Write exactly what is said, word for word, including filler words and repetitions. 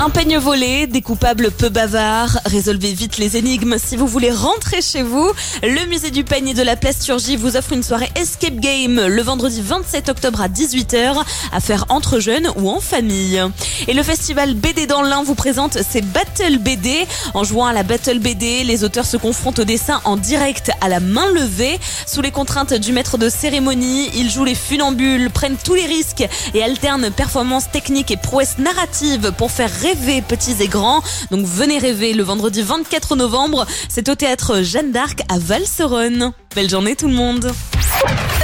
Un peigne volé, des coupables peu bavards, résolvez vite les énigmes si vous voulez rentrer chez vous. Le musée du peigne et de la plasturgie vous offre une soirée Escape Game le vendredi vingt-sept octobre à dix-huit heures à faire entre jeunes ou en famille. Et le festival B D dans l'Ain vous présente ses Battle B D. En jouant à la Battle B D, les auteurs se confrontent au dessin en direct à la main levée. Sous les contraintes du maître de cérémonie, ils jouent les funambules, prennent tous les risques et alternent performances techniques et prouesses narratives pour faire rêver petits et grands. Donc venez rêver le vendredi vingt-quatre novembre. C'est au théâtre Jeanne d'Arc à Valseronne. Belle journée tout le monde.